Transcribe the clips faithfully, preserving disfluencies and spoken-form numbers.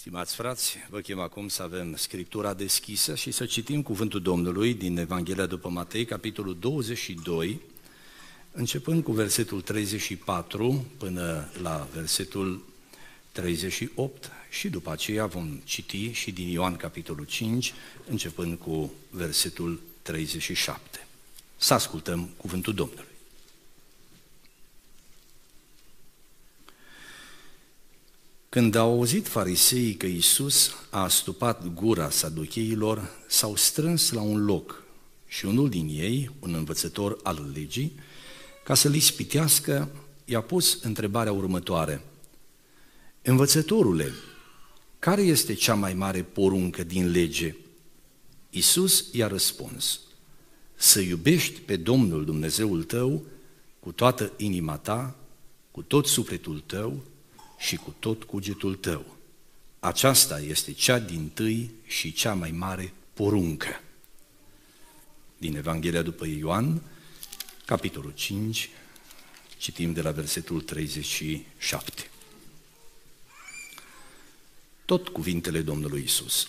Stimați frați, vă chem acum să avem Scriptura deschisă și să citim cuvântul Domnului din Evanghelia după Matei, capitolul douăzeci și doi, începând cu versetul treizeci și patru până la versetul treizeci și opt și după aceea vom citi și din Ioan, capitolul cinci, începând cu versetul treizeci și șapte. Să ascultăm cuvântul Domnului. Când au auzit fariseii că Iisus a astupat gura saducheilor, s-au strâns la un loc și unul din ei, un învățător al legii, ca să-l ispitească, i-a pus întrebarea următoare: Învățătorule, care este cea mai mare poruncă din lege? Iisus i-a răspuns: să iubești pe Domnul Dumnezeul tău cu toată inima ta, cu tot sufletul tău și cu tot cugetul tău. Aceasta este cea dintâi și cea mai mare poruncă. Din Evanghelia după Ioan, capitolul cinci, citim de la versetul treizeci și șapte. Tot cuvintele Domnului Iisus.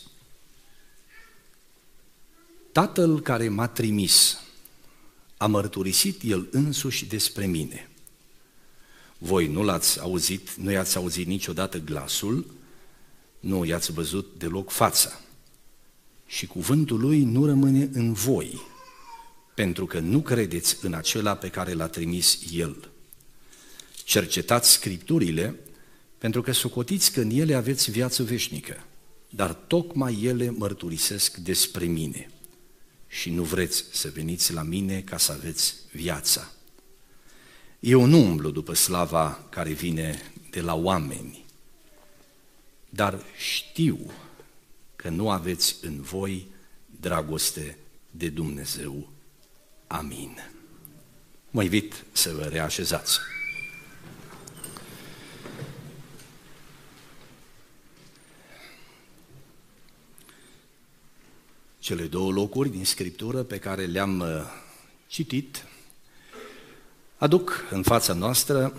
Tatăl care m-a trimis a mărturisit El însuși despre mine. Voi nu l-ați auzit, nu i-ați auzit niciodată glasul, nu i-ați văzut deloc fața. Și cuvântul lui nu rămâne în voi, pentru că nu credeți în acela pe care l-a trimis El. Cercetați Scripturile, pentru că socotiți că în ele aveți viață veșnică, dar tocmai ele mărturisesc despre mine. Și nu vreți să veniți la mine ca să aveți viața. Eu nu umblu după slava care vine de la oameni, dar știu că nu aveți în voi dragoste de Dumnezeu. Amin. Mă invit să vă reașezați. Cele două locuri din Scriptură pe care le-am citit aduc în fața noastră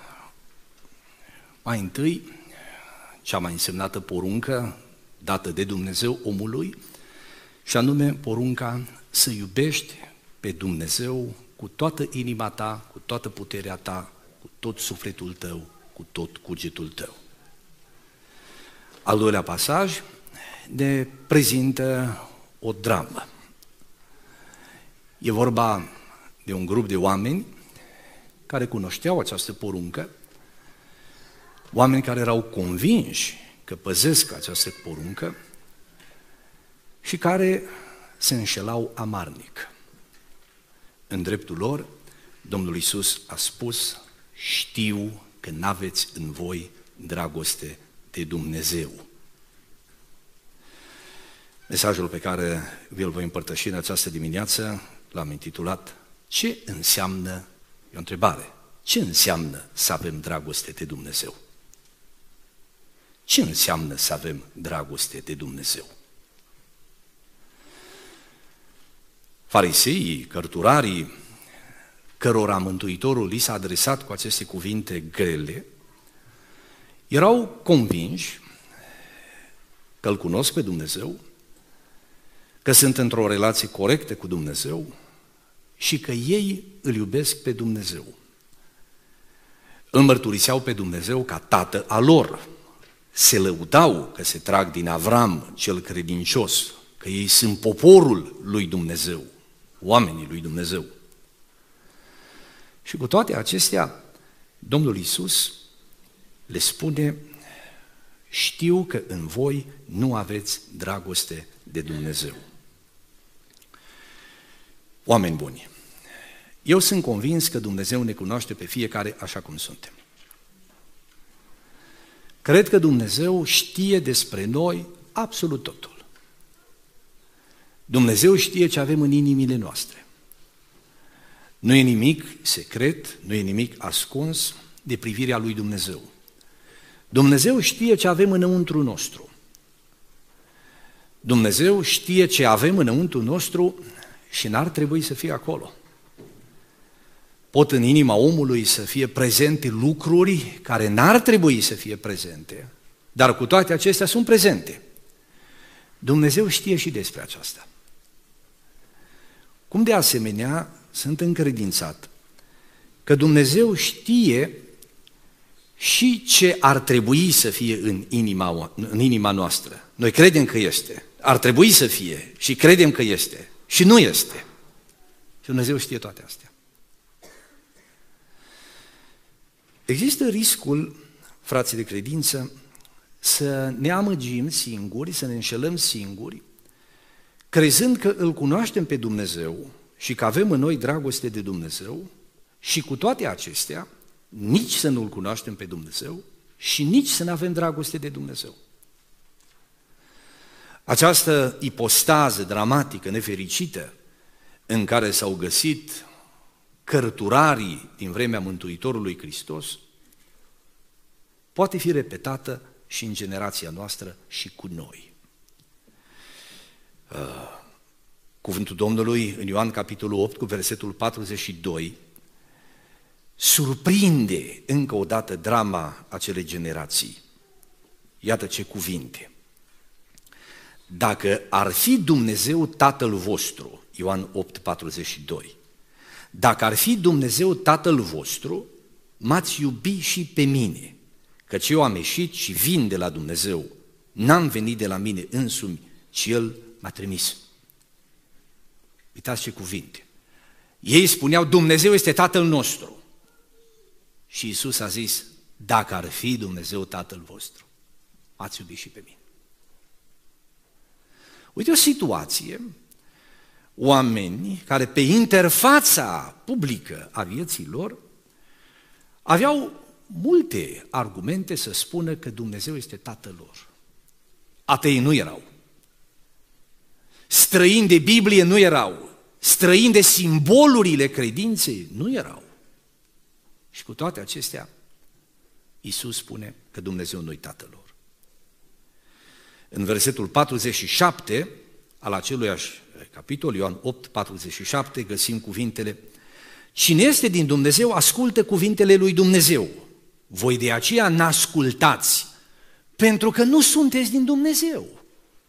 mai întâi cea mai însemnată poruncă dată de Dumnezeu omului, și anume porunca să iubești pe Dumnezeu cu toată inima ta, cu toată puterea ta, cu tot sufletul tău, cu tot cugetul tău. Al doilea pasaj ne prezintă o dramă. E vorba de un grup de oameni care cunoșteau această poruncă, oameni care erau convinși că păzesc această poruncă și care se înșelau amarnic. În dreptul lor, Domnul Iisus a spus: știu că n-aveți în voi dragoste de Dumnezeu. Mesajul pe care vi-l voi împărtăși în această dimineață l-am intitulat: ce înseamnă, e o întrebare, ce înseamnă să avem dragoste de Dumnezeu? Ce înseamnă să avem dragoste de Dumnezeu? Fariseii, cărturarii, cărora Mântuitorul li s-a adresat cu aceste cuvinte grele, erau convinși că îl cunosc pe Dumnezeu, că sunt într-o relație corectă cu Dumnezeu și că ei îl iubesc pe Dumnezeu. Îl mărturiseau pe Dumnezeu ca Tată al lor, se lăudau că se trag din Avram cel credincios, că ei sunt poporul lui Dumnezeu, oamenii lui Dumnezeu. Și cu toate acestea, Domnul Iisus le spune: știu că în voi nu aveți dragoste de Dumnezeu. Oameni buni, eu sunt convins că Dumnezeu ne cunoaște pe fiecare așa cum suntem. Cred că Dumnezeu știe despre noi absolut totul. Dumnezeu știe ce avem în inimile noastre. Nu e nimic secret, nu e nimic ascuns de privirea lui Dumnezeu. Dumnezeu știe ce avem înăuntru nostru. Dumnezeu știe ce avem înăuntru nostru și n-ar trebui să fie acolo. Pot în inima omului să fie prezente lucruri care n-ar trebui să fie prezente dar cu toate acestea sunt prezente. Dumnezeu știe și despre aceasta. Cum de asemenea sunt încredințat că Dumnezeu știe și ce ar trebui să fie în inima, în inima noastră. Noi credem că este, ar trebui să fie și credem că este și nu este. Și Dumnezeu știe toate astea. Există riscul, frații de credință, să ne amăgim singuri, să ne înșelăm singuri, crezând că îl cunoaștem pe Dumnezeu și că avem în noi dragoste de Dumnezeu și cu toate acestea, nici să nu-L cunoaștem pe Dumnezeu și nici să nu avem dragoste de Dumnezeu. Această ipostază dramatică, nefericită, în care s-au găsit cărturarii din vremea Mântuitorului Hristos, poate fi repetată și în generația noastră și cu noi. Cuvântul Domnului în Ioan capitolul opt cu versetul patruzeci și doi surprinde încă o dată drama acelei generații. Iată ce cuvinte. Dacă ar fi Dumnezeu Tatăl vostru, Ioan opt, patruzeci și doi, dacă ar fi Dumnezeu Tatăl vostru, m-ați iubi și pe mine, căci eu am ieșit și vin de la Dumnezeu, n-am venit de la mine însumi, ci El m-a trimis. Uitați ce cuvinte. Ei spuneau, Dumnezeu este Tatăl nostru. Și Iisus a zis, dacă ar fi Dumnezeu Tatăl vostru, m-ați iubi și pe mine. Uite o situație, oameni care pe interfața publică a vieții lor aveau multe argumente să spună că Dumnezeu este Tatăl lor. Atei nu erau. Străini de Biblie nu erau. Străini de simbolurile credinței nu erau. Și cu toate acestea, Iisus spune că Dumnezeu nu-i Tatăl lor. În versetul patruzeci și șapte al aceluiași capitol, Ioan opt, patruzeci și șapte, găsim cuvintele: cine este din Dumnezeu, ascultă cuvintele lui Dumnezeu. Voi de aceea n-ascultați, pentru că nu sunteți din Dumnezeu.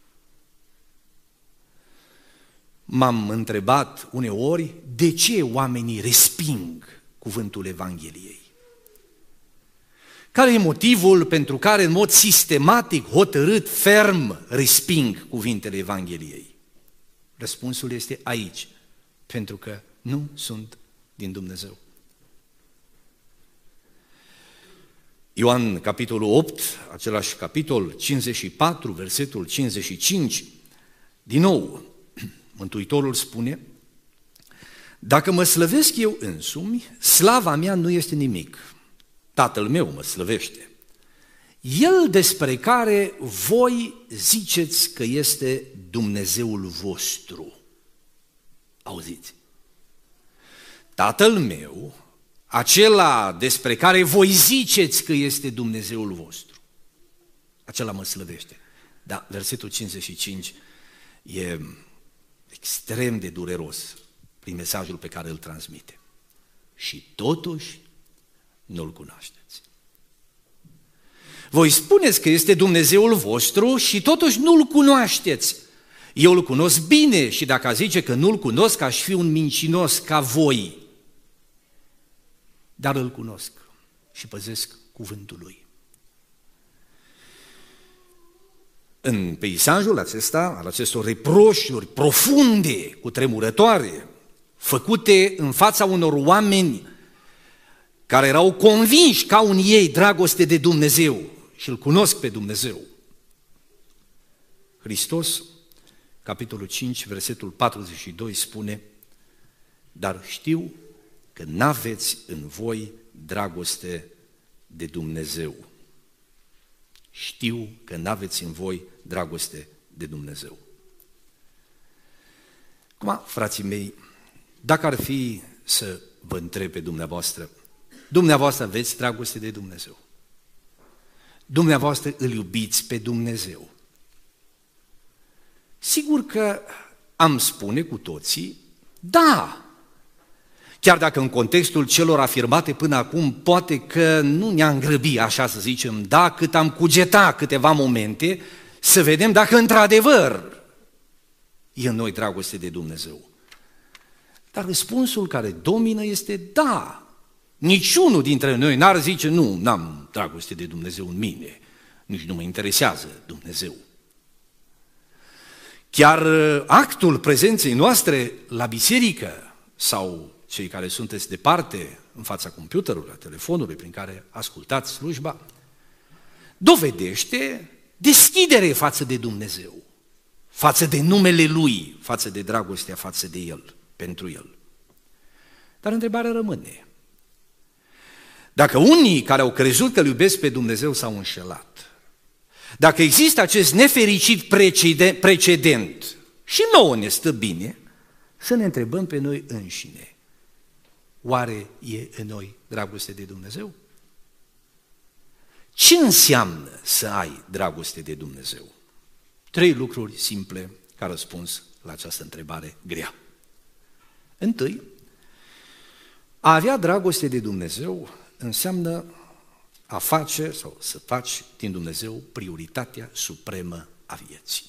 M-am întrebat uneori de ce oamenii resping cuvântul Evangheliei. Care e motivul pentru care în mod sistematic, hotărât, ferm resping cuvintele Evangheliei? Răspunsul este aici, pentru că nu sunt din Dumnezeu. Ioan, capitolul opt, același capitol, cincizeci și patru, versetul cincizeci și cinci, din nou, Mântuitorul spune: dacă mă slăvesc eu însumi, slava mea nu este nimic. Tatăl meu mă slăvește. El despre care voi ziceți că este Dumnezeul vostru. Auziți? Tatăl meu, acela despre care voi ziceți că este Dumnezeul vostru, acela mă slăvește. Da, versetul cincizeci și cinci e extrem de dureros prin mesajul pe care îl transmite. Și totuși nu-L cunoașteți. Voi spuneți că este Dumnezeul vostru și totuși nu-L cunoașteți. Eu îl cunosc bine și dacă zice că nu-L cunosc, aș fi un mincinos ca voi. Dar îl cunosc și păzesc cuvântul Lui. În peisajul acesta, al acestor reproșuri profunde, cutremurătoare, făcute în fața unor oameni care erau convinși că au în ei dragoste de Dumnezeu și îl cunosc pe Dumnezeu, Hristos, capitolul cinci, versetul patruzeci și doi spune: dar știu că n-aveți în voi dragoste de Dumnezeu. Știu că n-aveți în voi dragoste de Dumnezeu. Acum, frații mei, dacă ar fi să vă întreb pe dumneavoastră, dumneavoastră aveți dragoste de Dumnezeu? Dumneavoastră îl iubiți pe Dumnezeu? Sigur că am spune cu toții, da, Chiar dacă în contextul celor afirmate până acum, poate că nu ne-am grăbit, așa să zicem, da, cât am cugetat câteva momente, să vedem dacă într-adevăr e în noi dragoste de Dumnezeu. Dar răspunsul care domină este da. Niciunul dintre noi n-ar zice, nu, n-am dragoste de Dumnezeu în mine, nici nu mă interesează Dumnezeu. Chiar actul prezenței noastre la biserică sau cei care sunteți departe în fața computerului, a telefonului prin care ascultați slujba, dovedește deschidere față de Dumnezeu, față de numele Lui, față de dragostea față de El, pentru El. Dar întrebarea rămâne. Dacă unii care au crezut că îl iubesc pe Dumnezeu s-au înșelat, dacă există acest nefericit precedent și nouă ne stă bine, să ne întrebăm pe noi înșine. Oare e în noi dragoste de Dumnezeu? Ce înseamnă să ai dragoste de Dumnezeu? Trei lucruri simple ca răspuns la această întrebare grea. Întâi, a avea dragoste de Dumnezeu înseamnă a face sau să faci din Dumnezeu prioritatea supremă a vieții.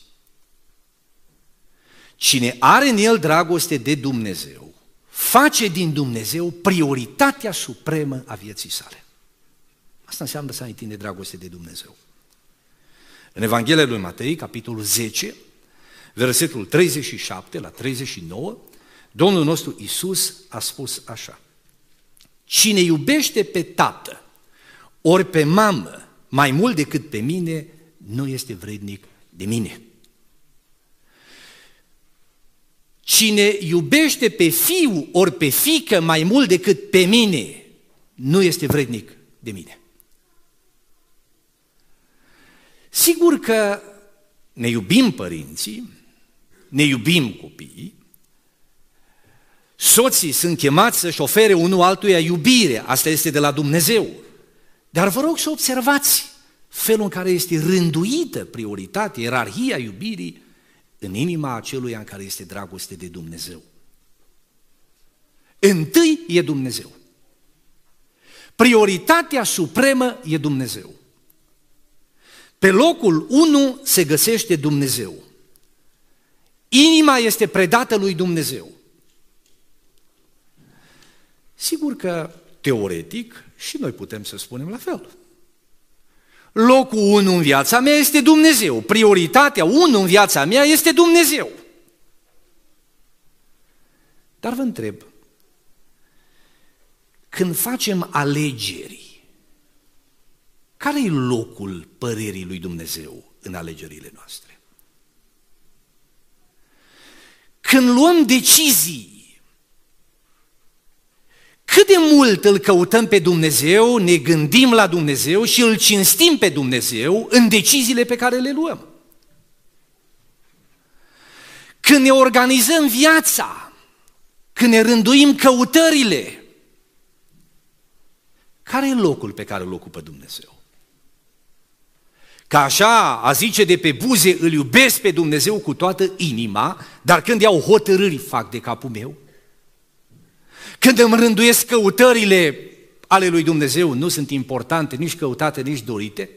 Cine are în el dragoste de Dumnezeu, face din Dumnezeu prioritatea supremă a vieții sale. Asta înseamnă să ai tine dragoste de Dumnezeu. În Evanghelia lui Matei, capitolul zece, versetul treizeci și șapte la treizeci și nouă, Domnul nostru Iisus a spus așa: cine iubește pe tată ori pe mamă mai mult decât pe mine, nu este vrednic de mine. Cine iubește pe fiu ori pe fiică mai mult decât pe mine, nu este vrednic de mine. Sigur că ne iubim părinții, ne iubim copiii, soții sunt chemați să-și ofere unul altuia iubire, asta este de la Dumnezeu. Dar vă rog să observați felul în care este rânduită prioritatea, ierarhia iubirii în inima aceluia în care este dragoste de Dumnezeu. Întâi e Dumnezeu. Prioritatea supremă e Dumnezeu. Pe locul unu se găsește Dumnezeu. Inima este predată lui Dumnezeu. Sigur că, teoretic, și noi putem să spunem la fel. Locul unu în viața mea este Dumnezeu. Prioritatea unu în viața mea este Dumnezeu. Dar vă întreb, când facem alegeri, care e locul părerii lui Dumnezeu în alegerile noastre? Când luăm decizii, cât de mult îl căutăm pe Dumnezeu, ne gândim la Dumnezeu și îl cinstim pe Dumnezeu în deciziile pe care le luăm? Când ne organizăm viața, când ne rânduim căutările, care e locul pe care îl ocupă Dumnezeu? Că așa a zice de pe buze, îl iubesc pe Dumnezeu cu toată inima, dar când iau hotărâri fac de capul meu? Când îmi rânduiesc căutările ale lui Dumnezeu, nu sunt importante, nici căutate, nici dorite?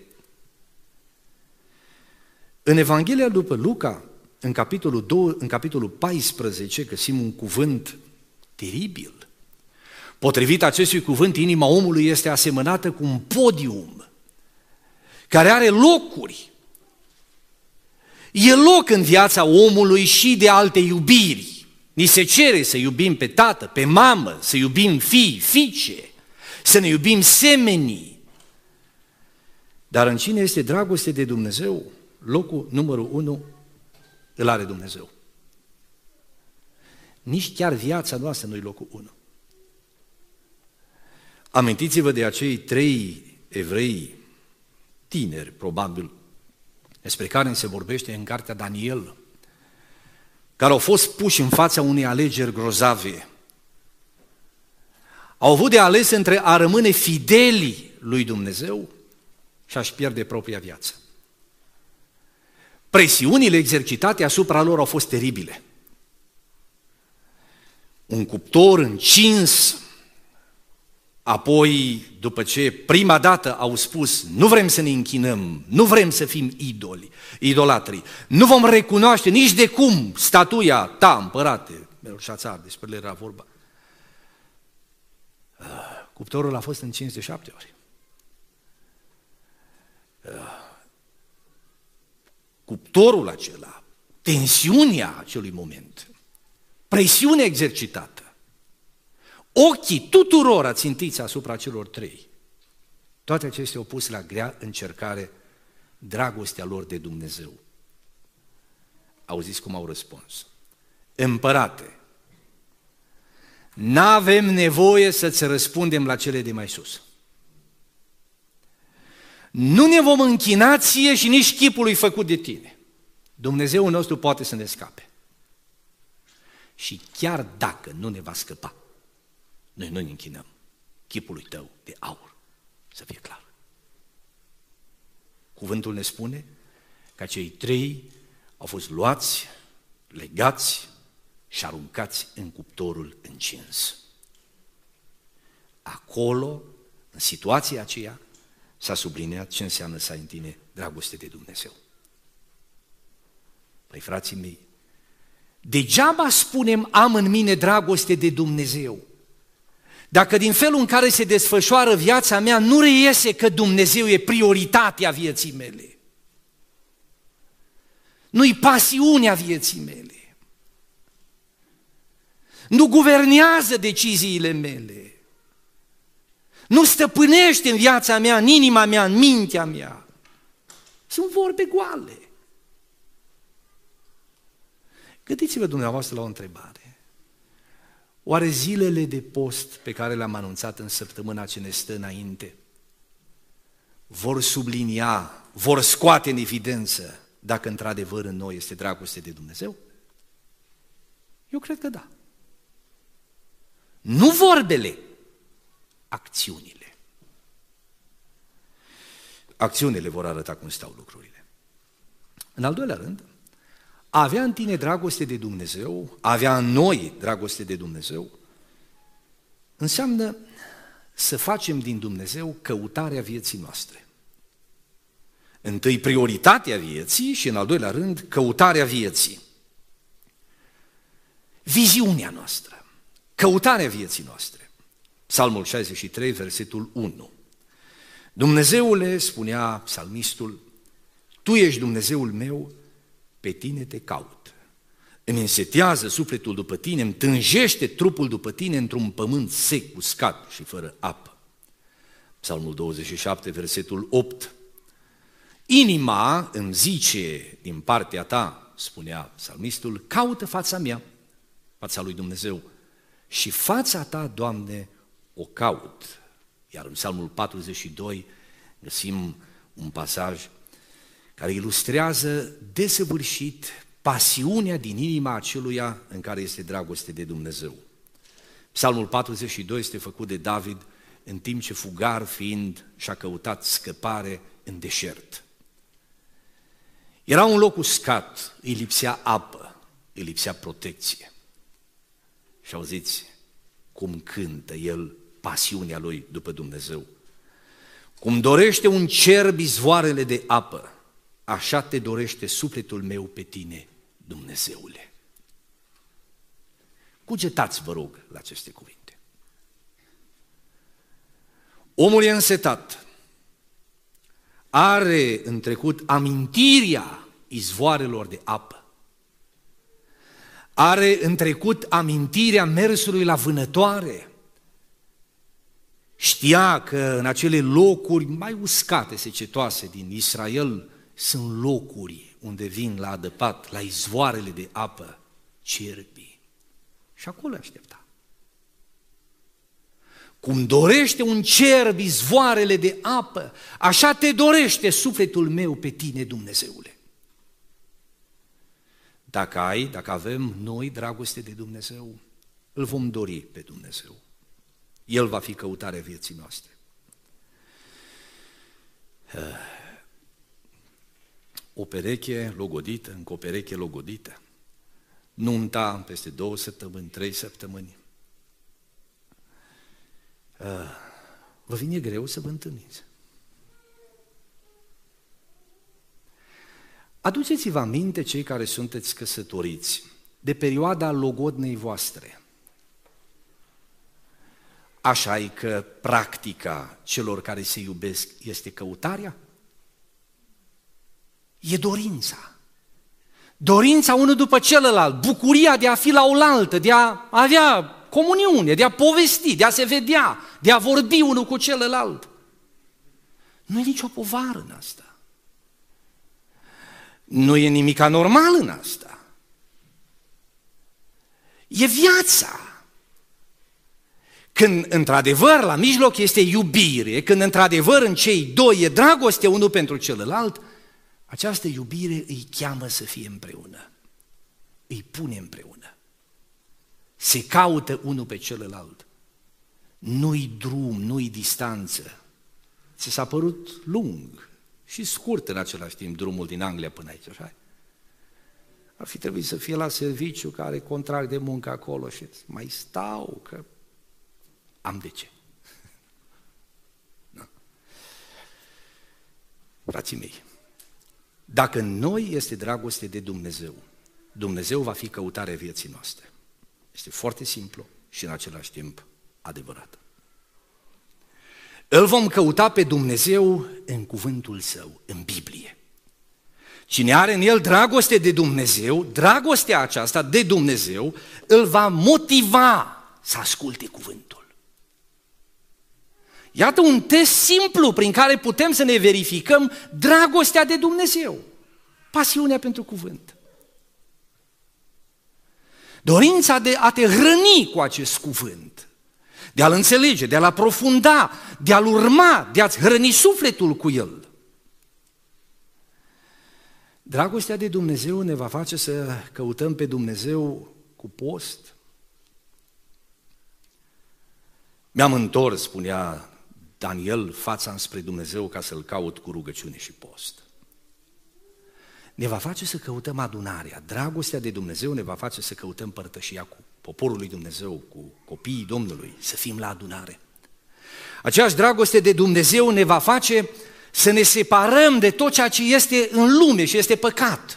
În Evanghelia după Luca, în capitolul, doi, în capitolul paisprezece, găsim un cuvânt teribil. Potrivit acestui cuvânt, inima omului este asemănată cu un podium care are locuri. E loc în viața omului și de alte iubiri. Ni se cere să iubim pe tată, pe mamă, să iubim fii, fiice, să ne iubim semenii. Dar în cine este dragoste de Dumnezeu, locul numărul unu îl are Dumnezeu. Nici chiar viața noastră nu e locul unu. Amintiți-vă de acei trei evrei tineri, probabil, despre care se vorbește în cartea Daniel, care au fost puși în fața unei alegeri grozave. Au avut de ales între a rămâne fideli lui Dumnezeu și a-și pierde propria viață. Presiunile exercitate asupra lor au fost teribile. un cuptor încins, apoi, după ce prima dată au spus, nu vrem să ne închinăm, nu vrem să fim idoli, idolatri, nu vom recunoaște nici de cum statuia ta, împărate, Belșațar, despre el era vorba. Cuptorul a fost încins de șapte ori. Cuptorul acela, tensiunea acelui moment, presiunea exercitată, ochii tuturor ațintiți asupra celor trei, toate acestea au pus la grea încercare dragostea lor de Dumnezeu. Auziți cum au răspuns? Împărate, n-avem nevoie să-ți răspundem la cele de mai sus. Nu ne vom închina ție și nici chipului făcut de tine. Dumnezeul nostru poate să ne scape. Și chiar dacă nu ne va scăpa, noi nu ne închinăm chipului tău de aur, să fie clar. Cuvântul ne spune că cei trei au fost luați, legați și aruncați în cuptorul încins. Acolo, în situația aceea, s-a subliniat ce înseamnă să ai în tine dragoste de Dumnezeu. Păi, frații mei, degeaba spunem am în mine dragoste de Dumnezeu, dacă din felul în care se desfășoară viața mea nu reiese că Dumnezeu e prioritatea vieții mele, nu-i pasiunea vieții mele, nu guvernează deciziile mele, nu stăpânește în viața mea, în inima mea, în mintea mea. Sunt vorbe goale. Gândiți-vă dumneavoastră la o întrebare. Oare zilele de post pe care le-am anunțat în săptămâna ce ne stă înainte vor sublinia, vor scoate în evidență dacă într-adevăr în noi este dragoste de Dumnezeu? Eu cred că da. Nu vorbele, acțiunile. Acțiunile vor arăta cum stau lucrurile. În al doilea rând, a avea în tine dragoste de Dumnezeu, a avea în noi dragoste de Dumnezeu, înseamnă să facem din Dumnezeu căutarea vieții noastre. Întâi prioritatea vieții și în al doilea rând căutarea vieții. Viziunea noastră, căutarea vieții noastre. Psalmul șaizeci și trei, versetul unu. Dumnezeule, spunea psalmistul, Tu ești Dumnezeul meu, pe tine te caut. Îmi însetează sufletul după tine, îmi tânjește trupul după tine într-un pământ sec, uscat și fără apă. Psalmul douăzeci și șapte, versetul opt. Inima îmi zice din partea ta, spunea psalmistul, caută fața mea, fața lui Dumnezeu, și fața ta, Doamne, o caut. Iar în Psalmul patruzeci și doi găsim un pasaj care ilustrează desăvârșit pasiunea din inima aceluia în care este dragoste de Dumnezeu. Psalmul patruzeci și doi este făcut de David în timp ce fugar fiind și-a căutat scăpare în deșert. Era un loc uscat, îi lipsea apă, îi lipsea protecție. Și auziți cum cântă el pasiunea lui după Dumnezeu. Cum dorește un cerb izvoarele de apă, așa te dorește sufletul meu pe tine, Dumnezeule. Cugetați, vă rog, la aceste cuvinte. Omul e însetat, are în trecut amintirea izvoarelor de apă, are în trecut amintirea mersului la vânătoare, știa că în acele locuri mai uscate, secetoase din Israel, sunt locuri unde vin la adăpat, la izvoarele de apă, cerbii. Și acolo aștepta. Cum dorește un cerb izvoarele de apă, așa te dorește sufletul meu pe tine, Dumnezeule. Dacă ai, dacă avem noi dragoste de Dumnezeu, îl vom dori pe Dumnezeu. El va fi căutarea vieții noastre. O pereche logodită, încă o pereche logodită, nunta peste două săptămâni, trei săptămâni, vă vine greu să vă întâlniți. Aduceți-vă aminte, cei care sunteți căsătoriți, de perioada logodnei voastre. Așa-i că practica celor care se iubesc este căutarea? E dorința. Dorința unul după celălalt, bucuria de a fi la oaltă, de a avea comuniune, de a povesti, de a se vedea, de a vorbi unul cu celălalt. Nu e nicio povară în asta. Nu e nimic anormal în asta. E viața. Când într-adevăr la mijloc este iubire, când într-adevăr în cei doi e dragoste unul pentru celălalt, această iubire îi cheamă să fie împreună, îi pune împreună, se caută unul pe celălalt, nu-i drum, nu-i distanță. Ți s-a părut lung și scurt în același timp drumul din Anglia până aici, așa? Ar fi trebuit să fie la serviciu, care are contract de muncă acolo și mai stau, că am de ce. Da. Frații mei, dacă în noi este dragoste de Dumnezeu, Dumnezeu va fi căutarea vieții noastre. Este foarte simplu și în același timp adevărat. Îl vom căuta pe Dumnezeu în cuvântul Său, în Biblie. Cine are în el dragoste de Dumnezeu, dragostea aceasta de Dumnezeu îl va motiva să asculte cuvântul. Iată un test simplu prin care putem să ne verificăm dragostea de Dumnezeu, pasiunea pentru cuvânt. Dorința de a te hrăni cu acest cuvânt, de a-l înțelege, de a-l aprofunda, de a-l urma, de a-ți hrăni sufletul cu el. Dragostea de Dumnezeu ne va face să căutăm pe Dumnezeu cu post. Mi-am întors, spunea Daniel, fața înspre Dumnezeu ca să-L caut cu rugăciune și post. Ne va face să căutăm adunarea. Dragostea de Dumnezeu ne va face să căutăm părtășia cu poporul lui Dumnezeu, cu copiii Domnului, să fim la adunare. Aceeași dragoste de Dumnezeu ne va face să ne separăm de tot ceea ce este în lume și este păcat.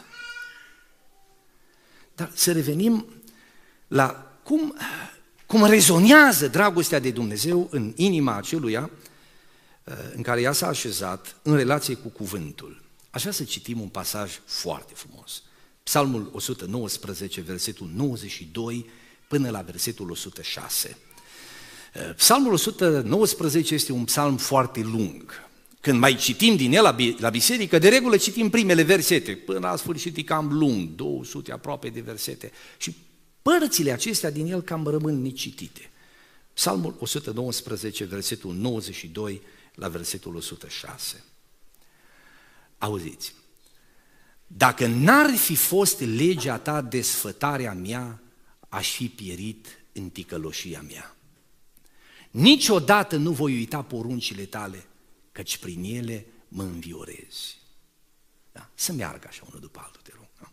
Dar să revenim la cum, cum rezonează dragostea de Dumnezeu în inima aceluia în care ea s-a așezat în relație cu cuvântul. Aș vrea să citim un pasaj foarte frumos. Psalmul o sută nouăsprezece, versetul nouăzeci și doi până la versetul o sută șase. Psalmul o sută nouăsprezece este un psalm foarte lung. Când mai citim din el la biserică, de regulă citim primele versete, până la sfârșit e cam lung, două sute aproape de versete, și părțile acestea din el cam rămân necitite. Psalmul o sută nouăsprezece, versetul nouăzeci și doi la versetul o sută șase. Auziți, dacă n-ar fi fost legea ta desfătarea mea, aș fi pierit în ticăloșia mea. Niciodată nu voi uita poruncile tale, căci prin ele mă înviorezi. Da? Să meargă așa unul după altul, te rog. Da?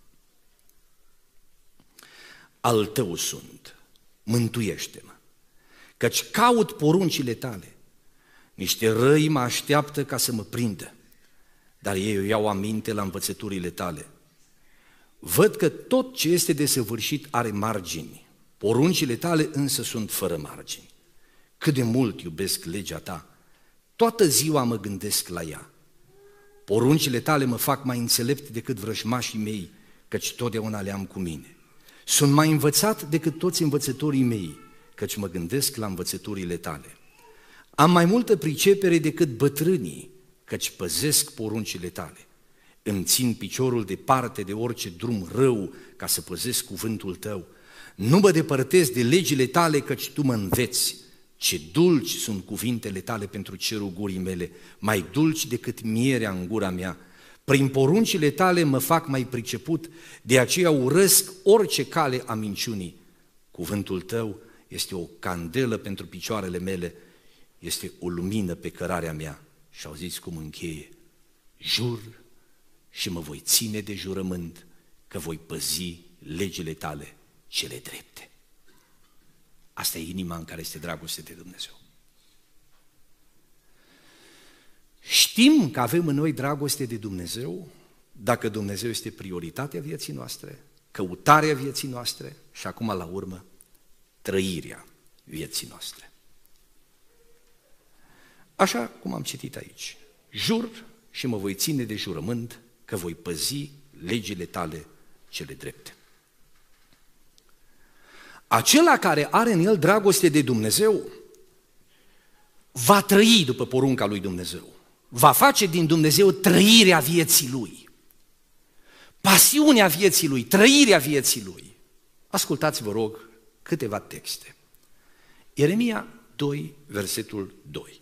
Al tău sunt, mântuiește-mă, căci caut poruncile tale. Niște răi mă așteaptă ca să mă prindă, dar ei o iau aminte la învățăturile tale. Văd că tot ce este desăvârșit are margini, poruncile tale însă sunt fără margini. Cât de mult iubesc legea ta, toată ziua mă gândesc la ea. Poruncile tale mă fac mai înțelept decât vrăjmașii mei, căci totdeauna le am cu mine. Sunt mai învățat decât toți învățătorii mei, căci mă gândesc la învățăturile tale. Am mai multă pricepere decât bătrânii, căci păzesc poruncile tale. Îmi țin piciorul departe de orice drum rău ca să păzesc cuvântul tău. Nu mă depărtez de legile tale, căci tu mă înveți. Ce dulci sunt cuvintele tale pentru cerul gurii mele, mai dulci decât mierea în gura mea. Prin poruncile tale mă fac mai priceput, de aceea urăsc orice cale a minciunii. Cuvântul tău este o candelă pentru picioarele mele, este o lumină pe cărarea mea. Și auziți cum încheie: jur și mă voi ține de jurământ că voi păzi legile tale cele drepte. Asta e inima în care este dragoste de Dumnezeu. Știm că avem în noi dragoste de Dumnezeu dacă Dumnezeu este prioritatea vieții noastre, căutarea vieții noastre și acum la urmă trăirea vieții noastre. Așa cum am citit aici, jur și mă voi ține de jurământ că voi păzi legile tale cele drepte. Acela care are în el dragoste de Dumnezeu va trăi după porunca lui Dumnezeu, va face din Dumnezeu trăirea vieții lui, pasiunea vieții lui, trăirea vieții lui. Ascultați, vă rog, câteva texte. Ieremia doi, versetul doi.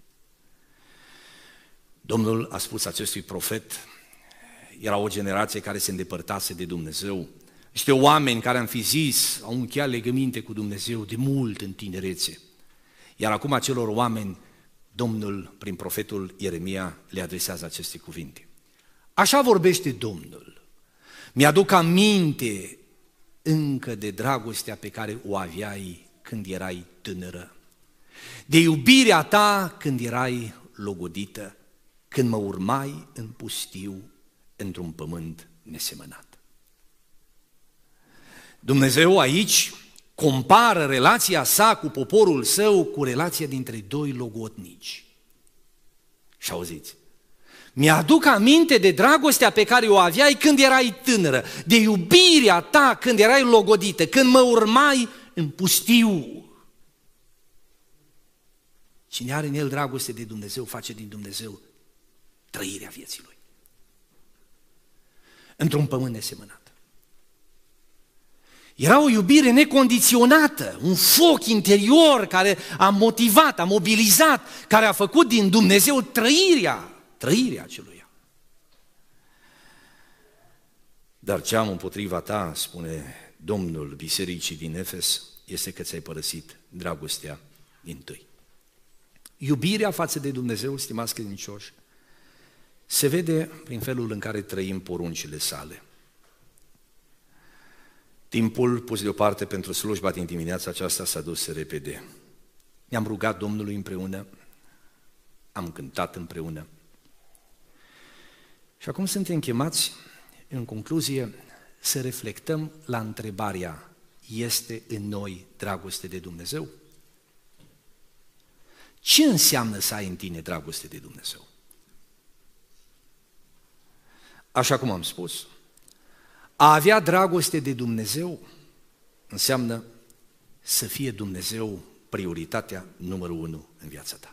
Domnul a spus acestui profet, era o generație care se îndepărtase de Dumnezeu, niște oameni care am fi zis, au încheiat legăminte cu Dumnezeu de mult în tinerețe. Iar acum acelor oameni, Domnul, prin profetul Ieremia, le adresează aceste cuvinte. Așa vorbește Domnul, mi-aduc aminte încă de dragostea pe care o aveai când erai tânără, de iubirea ta când erai logodită, când mă urmai în pustiu într-un pământ nesemănat. Dumnezeu aici compară relația sa cu poporul său cu relația dintre doi logodnici. Și auziți, mi-aduc aminte de dragostea pe care o aveai când erai tânără, de iubirea ta când erai logodită, când mă urmai în pustiu. Cine are în el dragoste de Dumnezeu, face din Dumnezeu trăirea vieții lui. Într-un pământ nesemănat. Era o iubire necondiționată, un foc interior care a motivat, a mobilizat, care a făcut din Dumnezeu trăirea, trăirea aceluia. Dar ce am împotriva ta, spune Domnul bisericii din Efes, este că ți-ai părăsit dragostea dintâi. Iubirea față de Dumnezeu, stimați credincioși, se vede prin felul în care trăim poruncile sale. Timpul pus deoparte pentru slujba din dimineața aceasta s-a dus repede. Ne-am rugat Domnului împreună, am cântat împreună. Și acum suntem chemați, în concluzie, să reflectăm la întrebarea: este în noi dragoste de Dumnezeu? Ce înseamnă să ai în tine dragoste de Dumnezeu? Așa cum am spus, a avea dragoste de Dumnezeu înseamnă să fie Dumnezeu prioritatea numărul unu în viața ta.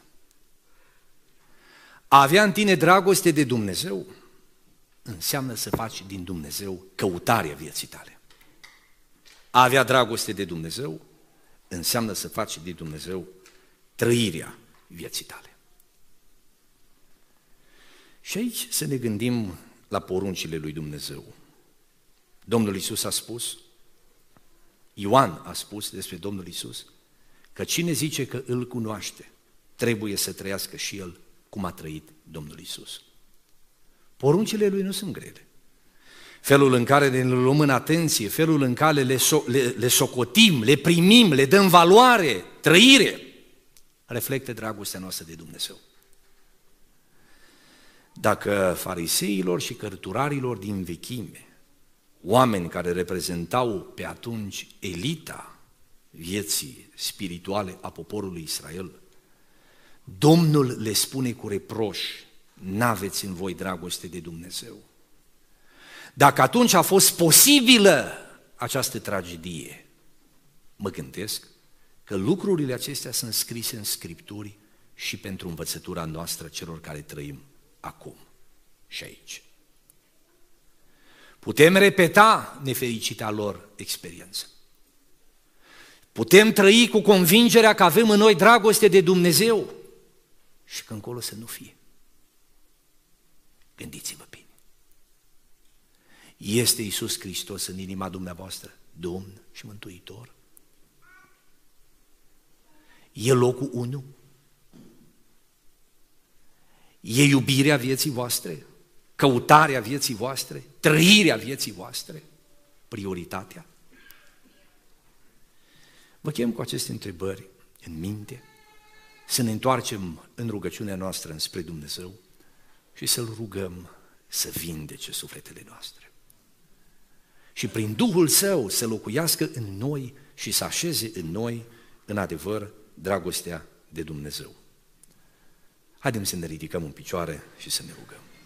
A avea în tine dragoste de Dumnezeu înseamnă să faci din Dumnezeu căutarea vieții tale. A avea dragoste de Dumnezeu înseamnă să faci din Dumnezeu trăirea vieții tale. Și aici să ne gândim la poruncile lui Dumnezeu. Domnul Iisus a spus, Ioan a spus despre Domnul Iisus, că cine zice că îl cunoaște, trebuie să trăiască și el cum a trăit Domnul Iisus. Poruncile lui nu sunt grele. Felul în care le luăm în atenție, felul în care le, so, le, le socotim, le primim, le dăm valoare, trăire, reflectă dragostea noastră de Dumnezeu. Dacă fariseilor și cărturarilor din vechime, oameni care reprezentau pe atunci elita vieții spirituale a poporului Israel, Domnul le spune cu reproș: n-aveți în voi dragoste de Dumnezeu. Dacă atunci a fost posibilă această tragedie, mă gândesc că lucrurile acestea sunt scrise în Scripturi și pentru învățătura noastră celor care trăim acum și aici. Putem repeta nefericita lor experiență. Putem trăi cu convingerea că avem în noi dragoste de Dumnezeu și că încolo să nu fie. Gândiți-vă bine. Este Iisus Hristos în inima dumneavoastră Domn și Mântuitor? E locul unu? E iubirea vieții voastre? Căutarea vieții voastre? Trăirea vieții voastre? Prioritatea? Vă chem cu aceste întrebări în minte să ne întoarcem în rugăciunea noastră înspre Dumnezeu și să-L rugăm să vindece sufletele noastre. Și prin Duhul Său să locuiască în noi și să așeze în noi, în adevăr, dragostea de Dumnezeu. Haideți să ne ridicăm în picioare și să ne rugăm.